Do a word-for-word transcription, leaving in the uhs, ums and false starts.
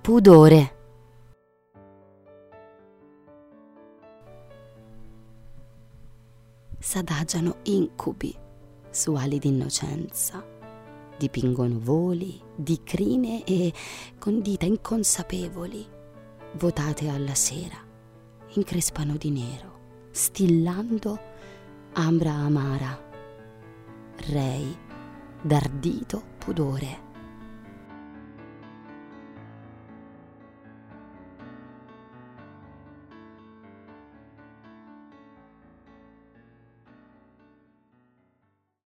pudore. S'adagiano incubi su ali d'innocenza, dipingono voli di crine e con dita inconsapevoli, votate alla sera, increspano di nero, stillando ambra amara, rei d'ardito pudore.